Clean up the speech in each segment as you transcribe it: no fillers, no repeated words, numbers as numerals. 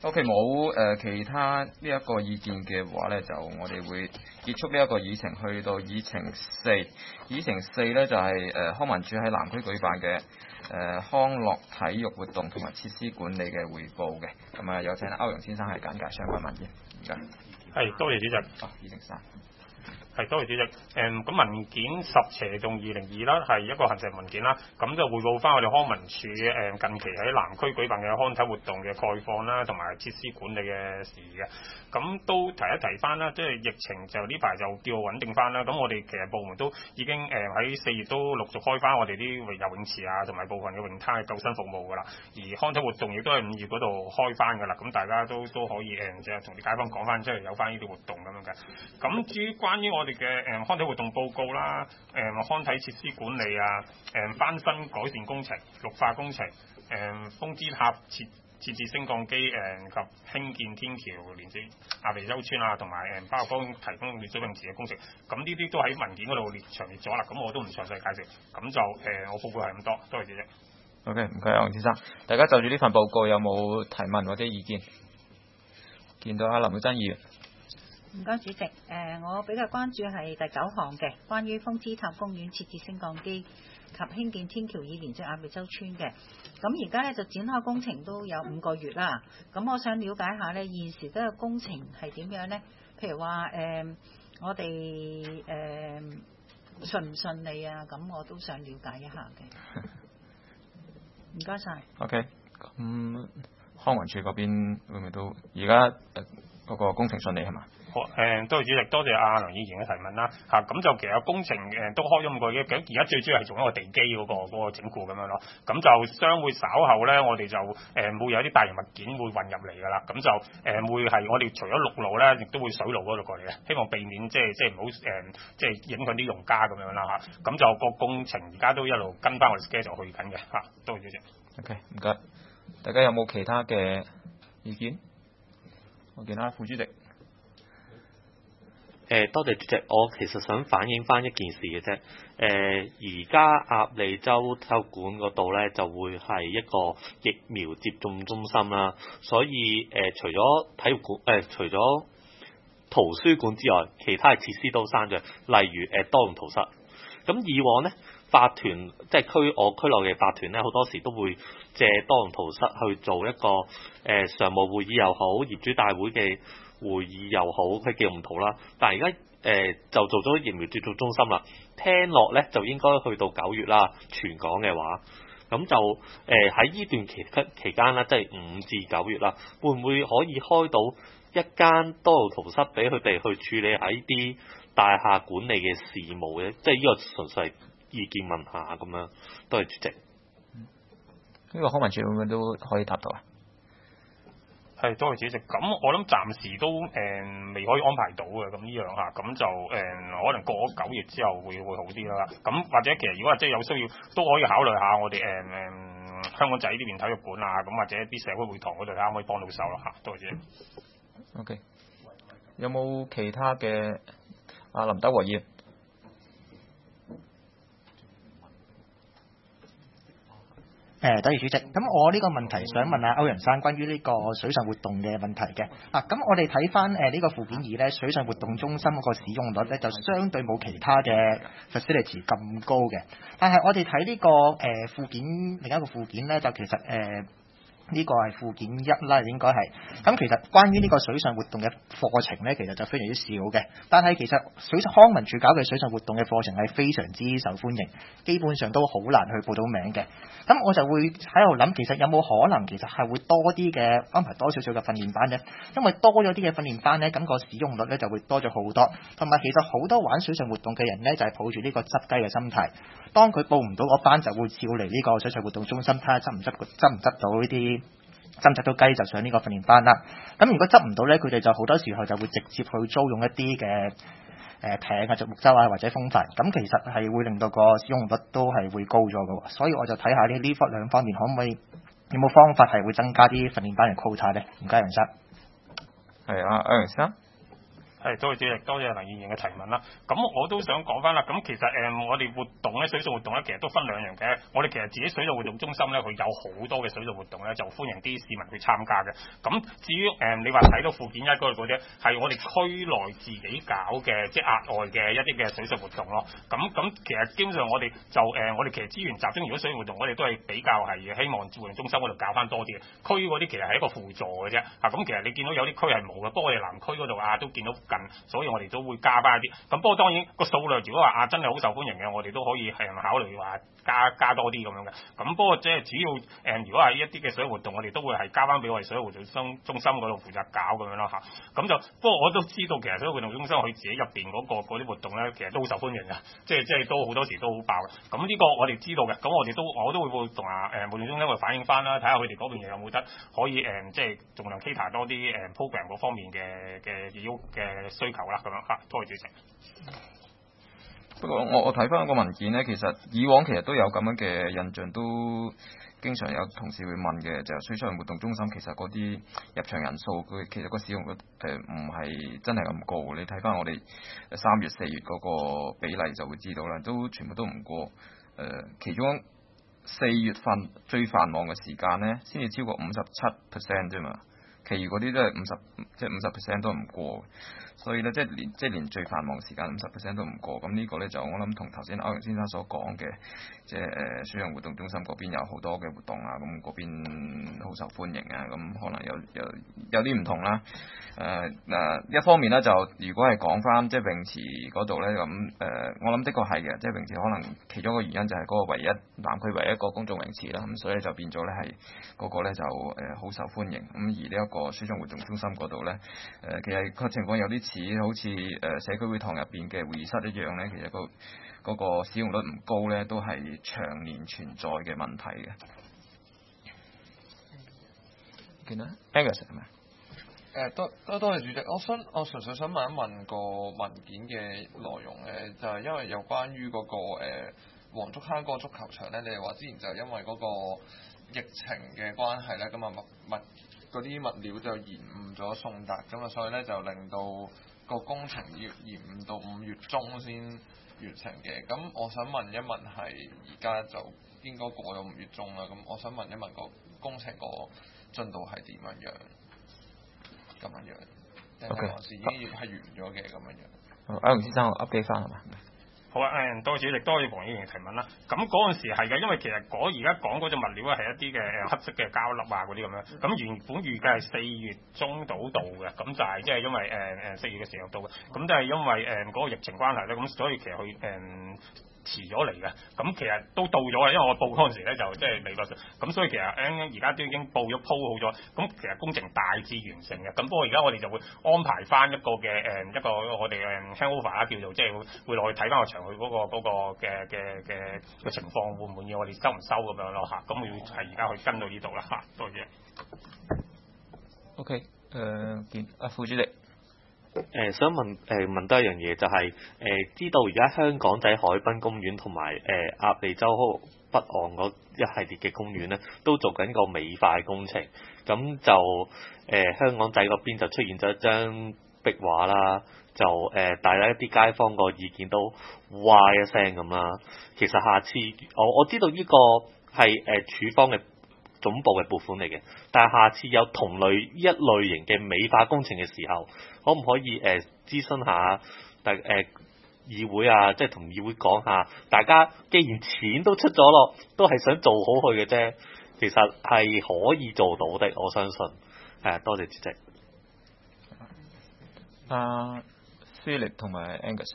OK， 冇其他呢一個意見嘅話咧，就我哋會結束呢一個議程，去到議程四。議程四咧就係康文署喺南區舉辦嘅康樂體育活動同埋設施管理嘅匯報嘅。咁啊，有請歐陽先生係簡介相關文件。而家係，多謝主席。 議程三。 係，多謝主席。咁文件10/2022啦，係一個行政文件啦。咁就匯報翻我哋康文署近期喺南區舉辦嘅康體活動嘅概況啦，同埋設施管理嘅事宜嘅。咁都提一提翻啦，即係疫情就呢排就叫穩定翻啦。咁我哋其實部門都已經喺4月都陸續開翻我哋啲游泳池啊，同埋部分嘅泳灘嘅救生服務噶啦。而康體活動亦都係5月嗰度開翻噶啦。咁大家都可以即係同啲街坊講翻，即係有翻呢啲活動咁樣嘅。咁至於關於我哋嘅康體活動報告啦，康體設施管理啊，翻新改善工程、綠化工程，風之塔設置升降機及興建天橋連接亞庇洲村啊，同埋包括提供水泳池嘅工程，咁呢啲都喺文件嗰度列咗啦，咁我都唔詳細介紹，咁就我報告係咁多，多謝主席。 OK， 唔該，歐陽先生，大家就住呢份報告有冇提問或者意見？見到阿林妙珍議員。 唔該，主席。我比較關注係第9項嘅，關於風之塔公園設置升降機及興建天橋以連接亞庇洲村嘅。咁而家咧就展開工程都有5個月啦。咁我想了解下咧，現時嗰個工程係點樣咧？譬如話我哋順唔順利啊？咁我都想了解一下嘅。唔該晒。 OK， 咁康文署嗰邊會唔會都而家嗰個工程順利係嘛？ 好，多謝主席，多謝阿梁議員嘅提問啦。咁就其實工程都開咗5個月，而家最主要係做一個地基嗰個整固咁樣咯。咁就將會稍後咧，我哋就會有啲大型物件會運入嚟㗎啦。咁就會係我哋除咗陸路咧，亦都會水路嗰度過嚟嘅，希望避免即係唔好即係影響啲用家咁樣啦嚇。咁就個工程而家都一路跟翻我哋 schedule 去緊嘅嚇。多謝主席。 OK， 唔該。大家有冇其他嘅意見？我見下副主席。 多謝主席，我其實想反映翻一件事嘅啫。而家鴨脷洲體育館嗰度咧就會係一個疫苗接種中心啦，所以除咗體育館除咗圖書館之外，其他嘅設施都閂咗，例如多用途室。咁以往咧，法團即係我區內嘅法團咧，好多時都會借多用途室去做一個常務會議又好，業主大會嘅會議又好，佢叫唔同啦。但係而家就做咗疫苗接種中心啦，聽落咧就應該去到9月啦，全港嘅話，咁就喺呢段期間咧，即係5至9月啦，會唔會可以開到一間多用途室俾佢哋去處理喺啲大廈管理嘅事務嘅？即係呢個純粹係意見問下咁樣。多謝主席。 呢個康文署會唔會都可以答到啊？ 係，多謝主席。咁我諗暫時都未可以安排到嘅，咁呢樣嚇，咁就可能過咗9月之後會好啲啦。咁或者其實如果即係有需要，都可以考慮下我哋香港仔呢邊體育館啊，咁或者啲社會會堂嗰度睇下可唔可以幫到手啦嚇。多謝主席。 OK， 有冇其他嘅林德和議員？ 多謝主席。咁我呢個問題想問下歐陽生關於呢個水上活動嘅問題嘅。咁我哋睇翻呢個附件2咧，水上活動中心嗰個使用率咧就相對冇其他嘅 facility 咁高嘅。但係我哋睇呢個附件另一個附件咧，就其實呢個係附件1啦，應該係。咁其實關於呢個水上活動嘅課程呢，其實就非常之少嘅。但係其實康文署搞嘅水上活動嘅課程係非常之受歡迎，基本上都好難去報到名嘅。咁我就會喺度諗，其實有冇可能其實係會多啲嘅安排多少少嘅訓練班呢？因為多咗啲嘅訓練班呢，咁個使用率呢就會多咗好多。同埋其實好多玩水上活動嘅人呢，就係抱住呢個執雞嘅心態。當佢報唔到嗰班，就會照嚟呢個水上活動中心睇下執唔執到呢啲。執唔執到雞就上呢個訓練班啦。咁如果執唔到呢，佢哋就好多時候就會直接去租用一啲嘅艇啊、獨木舟啊或者風帆。咁其實係會令到個使用率都係會高咗嘅。所以我就睇下呢兩方面可唔可以有冇方法係會增加啲訓練班嘅 quota 呢？唔該，楊生。 係啊，歐陽生。 係，多謝主席，多謝黎議員嘅提問啦。咁我都想講翻啦。咁其實我哋活動咧，水上活動咧，其實都分兩樣嘅。我哋其實自己水上活動中心咧，佢有好多嘅水上活動咧，就歡迎啲市民去參加嘅。咁至於你話睇到附件一嗰度嗰啲，係我哋區內自己搞嘅，即係額外嘅一啲嘅水上活動咯。咁其實基本上我哋就我哋其實資源集中，如果水上活動，我哋都係比較係希望活動中心嗰度搞翻多啲嘅。區嗰啲其實係一個輔助嘅啫。咁其實你見到有啲區係冇嘅，不過我哋南區嗰度都見到近，所以我哋都會加翻一啲。咁不過當然個數量如果話真係好受歡迎嘅，我哋都可以考慮話加多啲咁樣嘅。咁不過即係主要如果係一啲嘅水上活動，我哋都會係加翻俾我哋水上活動中心嗰度負責搞咁樣咯嚇。咁就不過我都知道其實水上活動中心佢自己入邊嗰啲活動咧，其實都好受歡迎嘅，即係都好多時都好爆嘅。咁呢個我哋知道嘅，咁我都會同活動中心去反映翻啦，睇下佢哋嗰邊有冇得可以即係盡量 cater 多啲program 嗰方面嘅需求啦咁樣嚇。多謝主席。 不過我睇翻個文件咧，其實以往其實都有咁樣嘅印象，都經常有同事會問嘅，就係水上活動中心其實嗰啲入場人數，佢其實個使用率唔係真係咁高。你睇翻我哋3月4月嗰個比例就會知道啦，都全部都唔過。其中4月份最繁忙嘅時間咧，先至超過57% 啫嘛，其餘嗰啲都係50% 都唔過。所以咧，即係連最繁忙時間50% 都唔過，咁呢個咧就我諗同頭先歐陽先生所講嘅，即係水上活動中心嗰邊有好多嘅活動啊，咁嗰邊好受歡迎啊，咁可能有啲唔同啦。一方面咧就如果係講翻即係泳池嗰度咧，咁我諗的確係嘅，即係泳池可能其中一個原因就係嗰個南區唯一一個公眾泳池啦，咁所以就變咗咧係嗰個咧就好受歡迎。咁而呢一個水上活動中心嗰度咧，其實個情況有啲似好似社區會堂入邊嘅會議室一樣咧，其實嗰個使用率唔高咧，都係長年存在嘅問題嘅。見啦 Angus 係咪？ 多謝主席，我純粹想問一問個文件嘅內容咧，就係因為有關於嗰個黃竹坑嗰個足球場咧，你哋話之前就因為嗰個疫情嘅關係咧，咁嗰啲物料就延誤咗送達，咁所以咧就令到個工程要延誤到5月中先完成嘅。咁我想問一問係而家就應該過咗5月中啦，咁我想問一問個工程個進度係點樣？咁樣樣，定係還是已經係完咗嘅咁樣樣？ 歐陽先生，我 update 翻係嘛？ 好啊，多謝主席，多謝黃議員提問啦。咁嗰陣時係嘅，因為其實而家講嗰隻物料咧係一啲嘅黑色嘅膠粒嗰啲咁樣。咁原本預計係4月中到嘅，咁就係即係因為4月嘅時候到嘅，咁就係因為嗰個疫情關係咧，咁所以其實佢遲咗嚟嘅，咁其實都到咗啦，因為我報嗰陣時咧就即係未落實，咁所以其實而家都已經報咗鋪好咗，咁其實工程大致完成嘅，咁不過而家我哋就會安排翻一個我哋嘅 handover 啦，叫做即係會落去睇翻個場去嗰個嘅情況會唔滿意，我哋收唔收咁樣咯嚇，咁會係而家去跟到呢度啦嚇，多謝。 OK，見副主席。 想問多一樣嘢，就係知道而家香港仔海濱公園同埋鴨脷洲北岸嗰一系列嘅公園咧，都做緊個美化工程。咁就香港仔嗰邊就出現咗一張壁畫啦，就大家一啲街坊個意見都哇一聲咁啦。其實下次我知道呢個係處方嘅總部嘅撥款嚟嘅，但係下次有同類一類型嘅美化工程嘅時候，可唔可以諮詢下議會啊，即係同議會講下，大家既然錢都出咗咯，都係想做好佢嘅啫，其實係可以做到的，我相信。多謝主席。 Philip 同埋 Angus。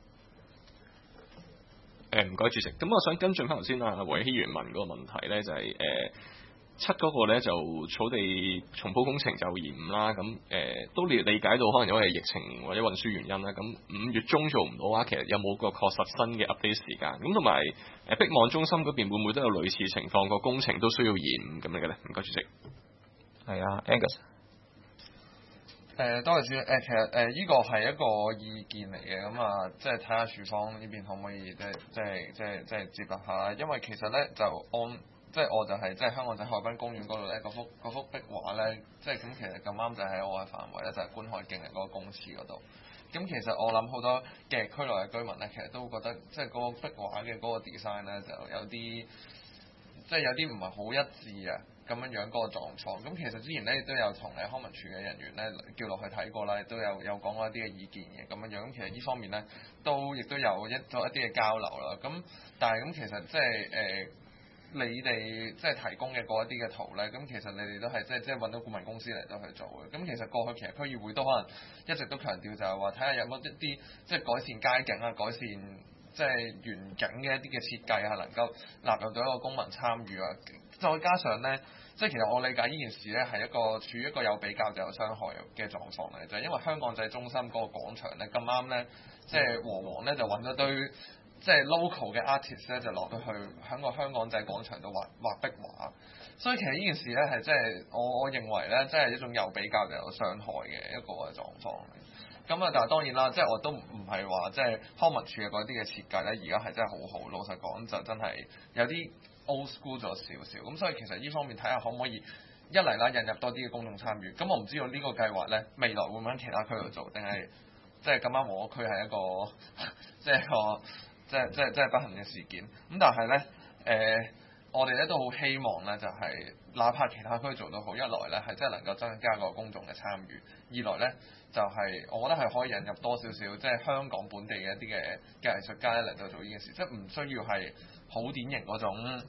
唔該主席，咁我想跟進翻頭先黃議員問嗰個問題咧，就係7嗰個咧就草地重鋪工程就延誤啦，咁都理解到可能因為疫情或者運輸原因啦，咁5月中做唔到啊，其實有冇個確實新嘅 update 時間？咁同埋碧望中心嗰邊會唔會都有類似情況，個工程都需要延誤咁樣嘅咧？唔該主席。 係啊 Angus。 多謝主席。其實呢個係一個意見嚟嘅，咁啊，即係睇下署方呢邊可唔可以即係接納下啦。因為其實咧就我就係即係香港仔海濱公園嗰度咧，嗰幅壁畫咧，即係咁其實咁啱就喺我嘅範圍咧，就係觀海徑嘅嗰個公廁嗰度。 咁其實我諗好多嘅區內嘅居民咧，其實都覺得即係嗰個壁畫嘅嗰個 design 咧，就有啲即係有啲唔係好一致啊。咁樣嗰個狀況，咁其實之前咧都有同康文署嘅人員咧叫落去睇過啦，亦都有講過一啲嘅意見嘅咁樣，咁其實呢方面咧亦都有做一啲嘅交流啦。咁但係咁其實即係你哋即係提供嘅嗰一啲嘅圖咧，咁其實你哋都係即係揾到顧問公司嚟到去做嘅。咁其實過去其實區議會都可能一直都強調就係話睇下有冇一啲即係改善街景啊，改善即係園景嘅一啲嘅設計係能夠納入到一個公民參與啊。再加上咧，即係其實我理解呢件事咧係一個處於一個有比較就有傷害嘅狀況嚟，就係因為香港仔中心嗰個廣場咧咁啱咧，即係和黃咧就揾咗堆即係 local 嘅 artist 咧就落到去喺個香港仔廣場度畫壁畫，所以其實呢件事咧係即係我認為咧，即係一種有比較就有傷害嘅一個狀況嚟。咁啊，但係當然啦，即係我都唔係話即係康文署嘅嗰啲嘅設計咧，而家係真係好好。老實講就真係有啲 old school 咗少少。咁所以其實呢方面睇下可唔可以一嚟啦，引入多啲嘅公眾參與。咁我唔知道呢個計劃咧未來會唔會喺其他區度做，定係即係咁啱我區係一個即係個即係不幸嘅事件。咁但係咧我哋咧都好希望咧，就係哪怕其他區做到好，一來咧係真係能夠增加個公眾嘅參與，二來咧就係我覺得係可以引入多少少即係香港本地嘅一啲嘅藝術家嚟到做呢件事，即係唔需要係好典型嗰種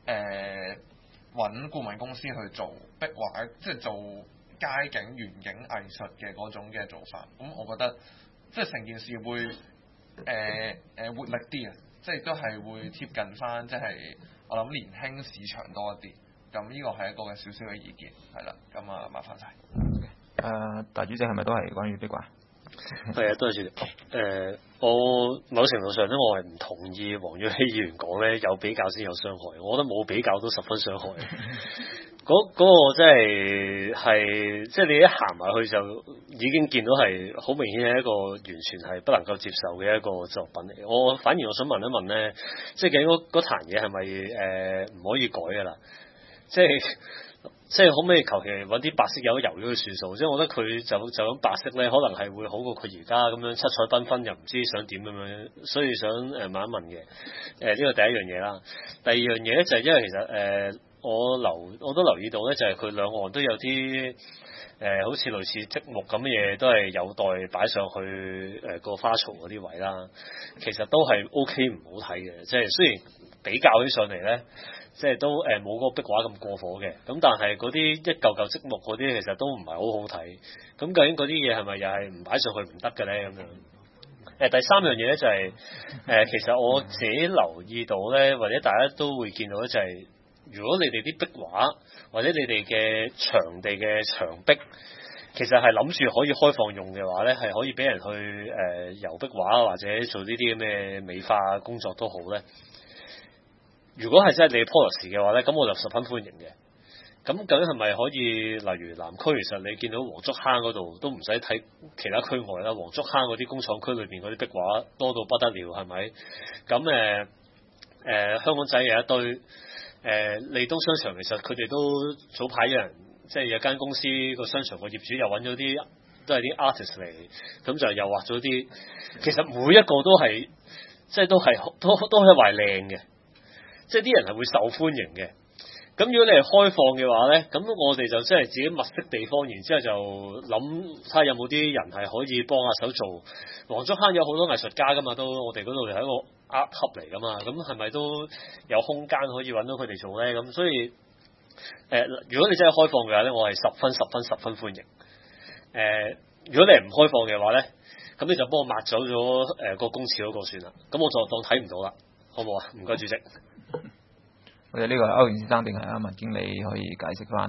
揾顧問公司去做壁畫，即係做街景園景藝術嘅嗰種嘅做法。咁我覺得即係成件事會活力啲啊，即係都係會貼近翻即係我諗年輕市場多一啲。咁呢個係一個嘅少少嘅意見，係啦。咁啊，麻煩晒。 大主席係咪都係關於壁畫？ 係啊，多謝主席。我某程度上咧，我係唔同意黃遠熙議員講咧，有比較先有傷害。我覺得冇比較都十分傷害。嗰個真係即係你一行埋去就已經見到係好明顯係一個完全係不能夠接受嘅一個作品嚟。我反而我想問一問咧，即係究竟嗰壇嘢係咪唔可以改㗎啦？即係可唔可以求其揾啲白色油油咗佢算數？即係我覺得佢就咁白色咧，可能係會好過佢而家咁樣七彩繽紛，又唔知想點咁樣，所以想問一問嘅。呢個第一樣嘢啦。第二樣嘢咧就係因為其實我都留意到咧，就係佢兩岸都有啲好似類似積木咁嘅嘢，都係有待擺上去個花槽嗰啲位啦。其實都係 OK 唔好睇嘅，即係雖然比較起上嚟咧。即係都冇嗰個壁畫咁過火嘅，咁但係嗰啲一嚿嚿積木嗰啲其實都唔係好好睇。咁究竟嗰啲嘢係咪又係唔擺上去唔得嘅咧？咁樣第三樣嘢咧就係其實我自己留意到咧，或者大家都會見到咧，就係如果你哋啲壁畫或者你哋嘅場地嘅牆壁，其實係諗住可以開放用嘅話咧，係可以俾人去油壁畫或者做呢啲咁嘅美化工作都好咧。如果係真係你 policy 嘅話咧，咁我就十分歡迎嘅。咁究竟係咪可以，例如南區，其實你見到黃竹坑嗰度都唔使睇其他區外啦，黃竹坑嗰啲工廠區裏邊嗰啲壁畫多到不得了，係咪？咁香港仔有一堆利東商場，其實佢哋都早排有人即係有間公司個商場個業主又揾咗啲都係啲 artist 嚟，咁就又畫咗啲，其實每一個都係即係都係畫靚嘅。即係啲人係會受歡迎嘅，咁如果你係開放嘅話咧，咁我哋就即係自己物色地方，然之後就諗睇下有冇啲人係可以幫下手做。黃竹坑有好多藝術家噶嘛，都我哋嗰度係一個 art hub 嚟噶嘛，咁係咪都有空間可以揾到佢哋做咧？咁所以如果你真係開放嘅話咧，我係十分歡迎。如果你係唔開放嘅話咧，咁你就幫我抹走咗個公廁嗰個算啦，咁我就當睇唔到啦，好唔好啊？唔該，主席。 我哋呢個歐陽先生定係文經理可以解釋翻？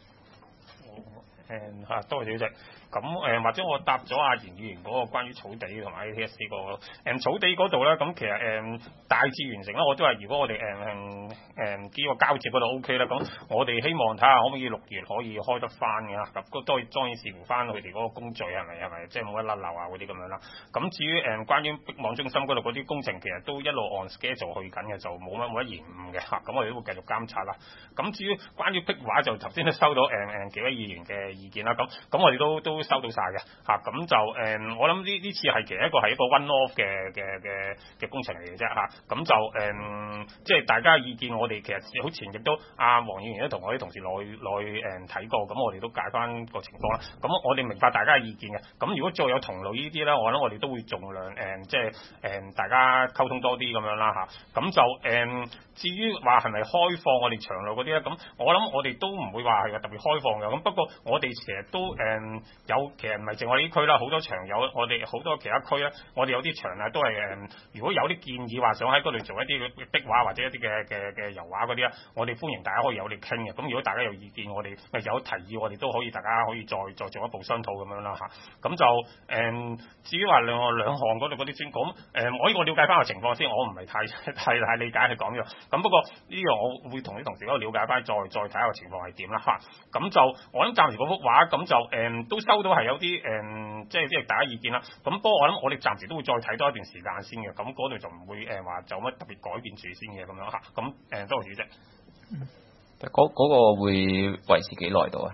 多謝主席。咁或者我答咗阿嚴議員嗰個關於草地同埋 ATSC 個草地嗰度咧，咁其實大致完成啦。我都係如果我哋呢個交接嗰度 OK 啦，咁我哋希望睇下可唔可以6月可以開得翻嘅啦。咁都當然視乎翻佢哋嗰個工序係咪即係冇乜甩漏啊嗰啲咁樣啦。咁至於關於壁網中心嗰度嗰啲工程，其實都一路按 schedule 去緊嘅，就冇乜延誤嘅嚇。咁我哋都會繼續監察啦。咁至於關於壁畫，就頭先都收到幾位議員嘅意見啦。咁我哋都收到晒嘅嚇。咁就我諗呢次係其實一個one off 嘅工程嚟嘅啫嚇。咁就即係大家意見，我哋其實好前亦都黃議員都同我啲同事落去睇過，咁我哋都解翻個情況啦。咁我哋明白大家嘅意見嘅。咁如果再有同路呢啲咧，我諗我哋都會盡量即係大家溝通多啲咁樣啦嚇。咁就至於話係咪開放我哋長路嗰啲咧，咁我諗我哋都唔會話係特別開放嘅。咁不過我哋其實都有，其實唔係淨我哋呢區啦，好多場有我哋好多其他區咧，我哋有啲場啊都係如果有啲建議話想喺嗰度做一啲壁畫或者一啲嘅油畫嗰啲咧，我哋歡迎大家可以有嚟傾嘅。咁如果大家有意見，我哋有提議，我哋都可以大家可以再做一步商討咁樣啦嚇。咁就至於話兩項嗰度嗰啲先講，我了解翻個情況先，我唔係太理解佢講咗。咁不過呢樣我會同啲同事嗰度了解翻，再睇下個情況係點啦嚇。咁就我諗暫時嗰幅畫咁就都收到係有啲即係大家意見啦。咁不過我諗我哋暫時都會再睇多一段時間先嘅。咁嗰度就唔會話就乜特別改變住先嘅咁樣嚇。咁多謝主席。 嗰個會維持幾耐到啊？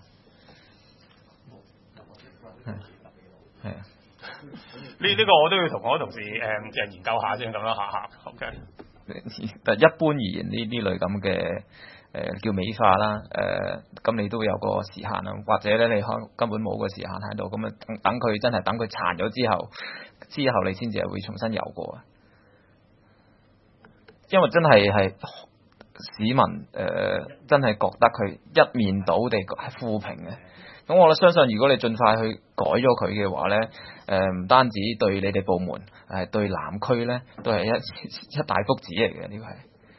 係啊。 呢個我都要同我同事研究下先咁樣嚇。OK。 但一般而言呢類咁嘅叫美化啦，咁你都有個時限啦，或者咧你根本冇個時限喺度，咁啊等佢真係等佢殘咗之後你先至係會重新游過啊。因為真係市民真係覺得佢一面倒地係負評嘅。咁我相信如果你盡快去改咗佢嘅話咧，唔單止對你哋部門，對南區咧都係一大福祉嚟嘅，呢個係。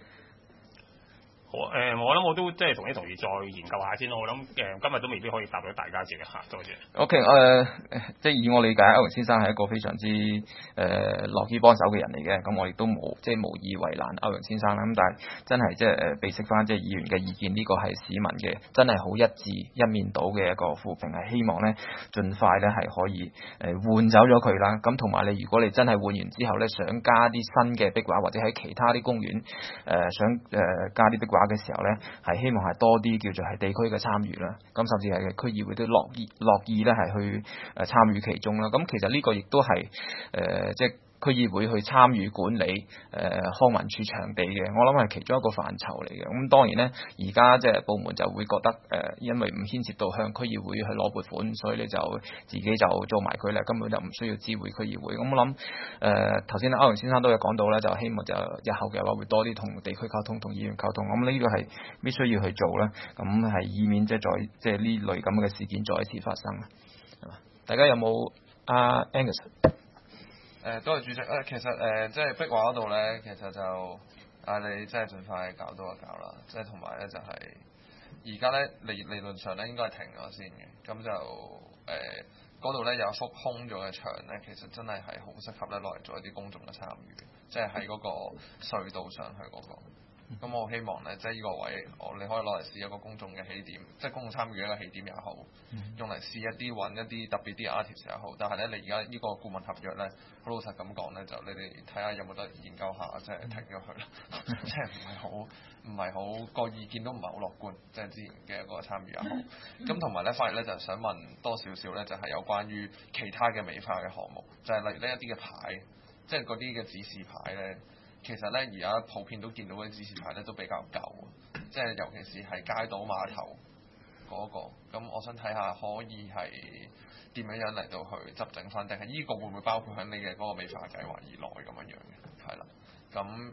我諗我都即係同啲同事再研究下先咯。我諗今日都未必可以答到大家嘅嚇，多謝。 OK， 即係以我理解，歐陽先生係一個非常之樂意幫手嘅人嚟嘅。咁我亦都無意為難歐陽先生啦。咁但係真係即係備悉翻即係議員嘅意見，呢個係市民嘅真係好一致一面倒嘅一個負評，係希望咧盡快咧係可以換走咗佢啦。咁同埋你如果你真係換完之後咧，想加啲新嘅壁畫，或者喺其他啲公園想加啲壁畫嘅時候咧，係希望係多啲叫做係地區嘅參與啦，咁甚至係區議會都樂意咧係去參與其中啦。咁其實呢個亦都係即係區議會去參與管理康文署場地嘅，我諗係其中一個範疇嚟嘅。咁當然咧，而家即係部門就會覺得因為唔牽涉到向區議會去攞撥款，所以你就自己就做埋佢啦，根本就唔需要知會區議會。咁我諗頭先歐陽先生都有講到咧，就希望就日後嘅話會多啲同地區溝通、同議員溝通。咁呢個係必須要去做啦，咁係以免即係呢類咁嘅事件再一次發生。係嘛？大家有冇Angus？ 多謝主席。其實即係壁畫嗰度咧，其實就你真係盡快搞到就搞啦。即係同埋咧就係而家咧理論上咧應該係停咗先嘅。咁就嗰度咧有一幅空咗嘅牆咧，其實真係好適合咧攞嚟做一啲公眾嘅參與，即係喺嗰個隧道上去嗰個。咁我希望咧，即係呢個位，你可以攞嚟試一個公眾嘅起點，即係公眾參與一個起點也好，用嚟試揾一啲特別啲 artist 也好。但係咧，你而家呢個顧問合約咧，好老實咁講咧，就你哋睇下有冇得研究下，即係停咗佢啦。即係唔係好個意見都唔係好樂觀，即係之前嘅一個參與也好。咁同埋咧，反而咧就想問多少少咧，就係有關於其他嘅美化嘅項目，就係例如呢一啲嘅牌，即係嗰啲嘅指示牌咧。其實咧，而家普遍都見到嗰啲指示牌咧都比較舊，即係尤其是係街島碼頭嗰個。咁我想睇下可以係點樣嚟到去執整翻，定係呢個會唔會包括喺你嘅嗰個美化計劃以內咁樣嘅？係啦，咁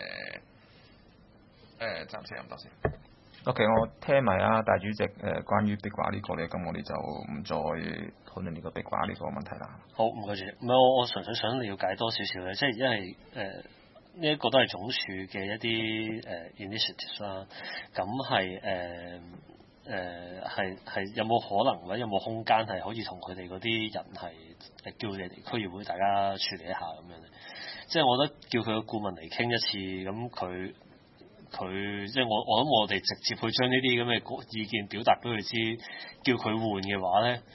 暫時咁多先。OK， 我聽埋大主席關於壁畫呢個咧，咁我哋就唔再討論呢個壁畫呢個問題啦。 好，唔該主席。唔係我純粹想了解多少少咧，即係因為呢一個都係總署嘅一啲initiative 啦，咁係有冇可能或者有冇空間係可以同佢哋嗰啲人係叫你哋區議會大家處理一下咁樣咧？即係我覺得叫佢個顧問嚟傾一次，咁佢即係我諗我哋直接去將呢啲咁嘅意見表達俾佢知，叫佢換嘅話咧，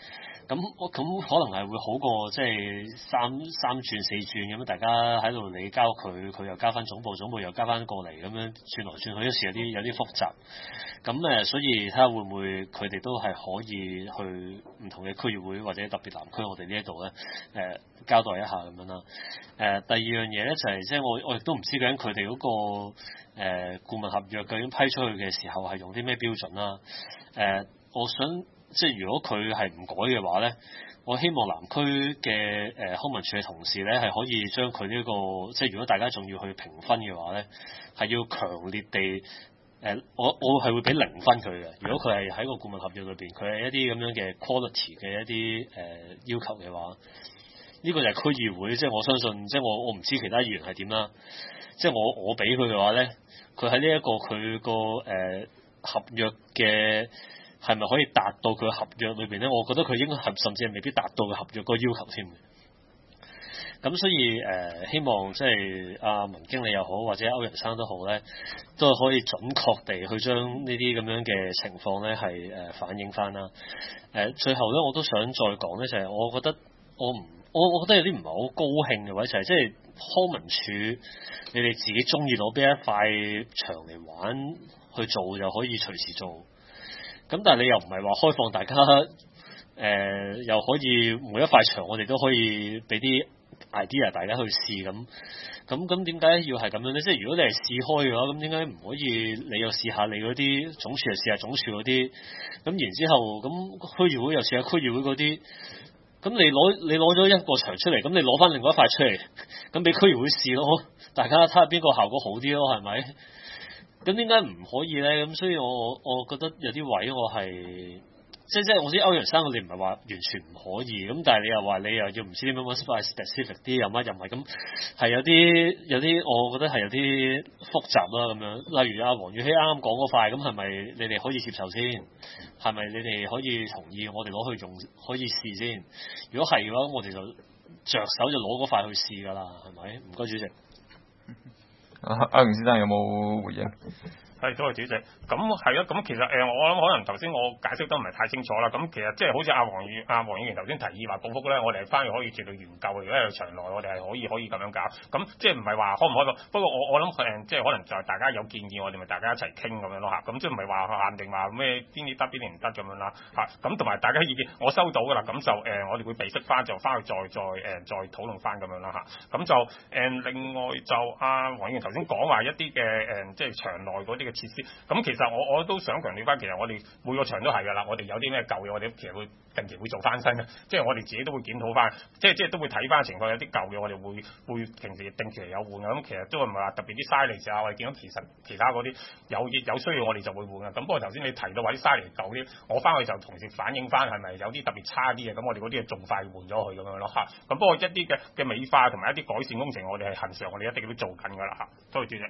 咁可能係會好過即係三轉四轉咁樣，大家喺度你交佢又交翻總部又交翻過嚟咁樣轉來轉去，有時有啲複雜。咁所以睇下會唔會佢哋都係可以去唔同嘅區議會或者特別南區我哋呢一度咧交代一下咁樣啦。第二樣嘢咧就係即係我亦都唔知究竟佢哋嗰個顧問合約究竟批出去嘅時候係用啲咩標準啦。我想即係如果佢係唔改嘅話咧，我希望南區嘅康文署嘅同事咧係可以將佢呢個即係如果大家仲要去評分嘅話咧，係要強烈地我係會俾0分佢嘅。如果佢係喺個顧問合約裏邊，佢係一啲咁樣嘅 quality 嘅一啲要求嘅話，呢個就係區議會。即係我相信，即係我唔知其他議員係點啦。即係我俾佢嘅話咧，佢喺呢一個佢個合約嘅。係咪可以達到佢合約裏邊咧？我覺得佢應該甚至係未必達到佢合約個要求添嘅。咁所以希望即係阿文經理又好，或者歐陽生都好咧，都係可以準確地去將呢啲咁樣嘅情況咧係反映翻啦。最後咧我都想再講咧，就係我覺得我覺得有啲唔係好高興嘅位就係即係康文署，你哋自己中意攞邊一塊場嚟玩去做就可以隨時做。咁但係你又唔係話開放大家又可以每一塊場我哋都可以俾啲 idea 大家去試咁點解要係咁樣咧？即係如果你係試開嘅話，咁點解唔可以你又試下你嗰啲總署又試下總署嗰啲，咁然之後咁區議會又試下區議會嗰啲，咁你攞咗一個場出嚟，咁你攞翻另外一塊出嚟，咁俾區議會試咯，大家睇下邊個效果好啲咯，係咪？咁點解唔可以咧？咁所以我覺得有啲位我係即係我知歐陽生佢哋唔係話完全唔可以，咁但係你又話你又要唔知點樣 specific 啲又乜又唔係咁，係有啲我覺得係有啲複雜啦咁樣。例如阿黃宇希啱啱講嗰塊，咁係咪你哋可以接受先？係咪你哋可以同意我哋攞去用可以試先？如果係嘅話，咁我哋就着手就攞嗰塊去試㗎啦，係咪？唔該主席。 歐陽先生有冇回應？ 係，多謝主席。咁係咯，咁其實我諗可能頭先我解釋得唔係太清楚啦。咁其實即係好似阿黃議員頭先提議話報復咧，我哋係翻去可以絕對研究嘅。如果喺場內，我哋係可以咁樣搞。咁即係唔係話開唔開放？不過我諗即係可能就係大家有建議，我哋咪大家一齊傾咁樣咯嚇。咁即係唔係話限定話咩邊啲得邊啲唔得咁樣啦嚇。咁同埋大家意見我收到㗎啦。咁就我哋會備悉翻，就翻去再討論翻咁樣啦嚇。咁就另外就阿黃議員頭先講話一啲嘅即係場內嗰啲嘅設施，咁其實我都想強調翻，其實我哋每個場都係㗎啦，我哋有啲咩舊嘅，我哋其實會定期會做翻新嘅，即係我哋自己都會檢討翻，即係都會睇翻情況，有啲舊嘅我哋會平時定期嚟有換嘅，咁其實都唔係話特別啲嘥嚟啊，我哋見到其他嗰啲有需要我哋就會換嘅，咁不過頭先你提到話啲嘥嚟舊啲，我翻去就同時反映翻係咪有啲特別差啲嘅，咁我哋嗰啲就仲快換咗佢咁樣咯嚇，咁不過一啲嘅美化同埋一啲改善工程，我哋係恆常我哋一定都做緊㗎啦嚇，多謝主席。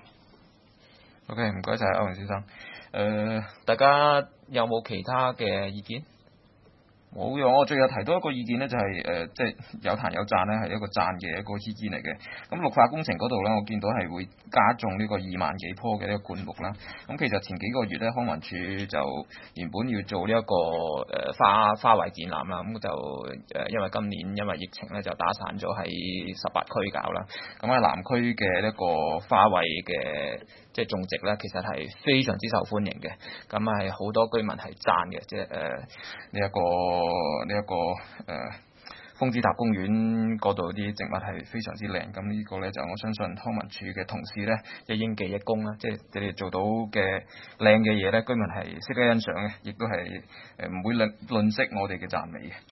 OK， 唔該晒歐陽先生。大家有冇其他嘅意見？冇嘅，我最近提到一個意見咧，就係即係有彈有讚咧，係一個讚嘅一個意見嚟嘅。咁綠化工程嗰度咧，我見到係會加種呢個2萬幾棵嘅呢個灌木啦。咁其實前幾個月咧，康文署就原本要做呢一個花卉展覽啦，咁就因為今年因為疫情咧，就打散咗喺18區搞啦。咁喺南區嘅呢個花卉嘅即係種植咧，其實係非常之受歡迎嘅。咁係好多居民係讚嘅，即係呢一個風之塔公園嗰度啲植物係非常之靚，咁呢個咧就我相信康文署嘅同事咧一應記一功啦，即係你哋做到嘅靚嘅嘢咧，居民係識得欣賞嘅，亦都係唔會吝嗇我哋嘅讚美嘅。